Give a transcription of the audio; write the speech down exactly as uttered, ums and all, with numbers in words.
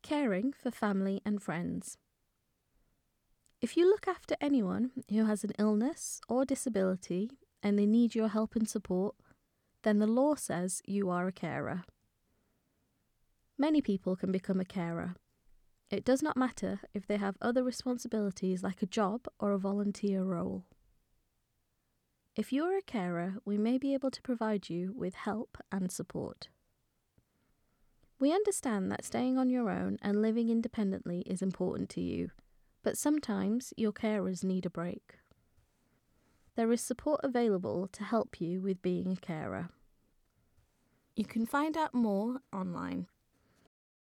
caring for family and friends. If you look after anyone who has an illness or disability and they need your help and support, then the law says you are a carer. Many people can become a carer. It does not matter if they have other responsibilities like a job or a volunteer role. If you are a carer, we may be able to provide you with help and support. We understand that staying on your own and living independently is important to you, but sometimes your carers need a break. There is support available to help you with being a carer. You can find out more online